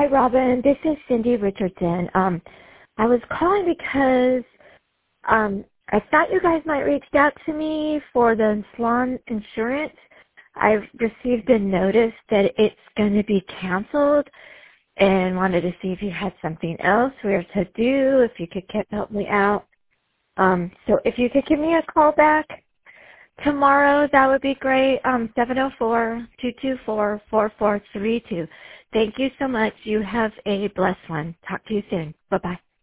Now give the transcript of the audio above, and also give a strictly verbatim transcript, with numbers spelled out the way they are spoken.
Hi, Robin. This is Cindy Richardson. Um, I was calling because um, I thought you guys might reach out to me for the salon insurance. I've received a notice that it's going to be canceled and wanted to see if you had something else where to do, if you could get, help me out. Um, so if you could give me a call back tomorrow, that would be great. Um, seven oh four, two two four, four four three two. Thank you so much. You have a blessed one. Talk to you soon. Bye-bye.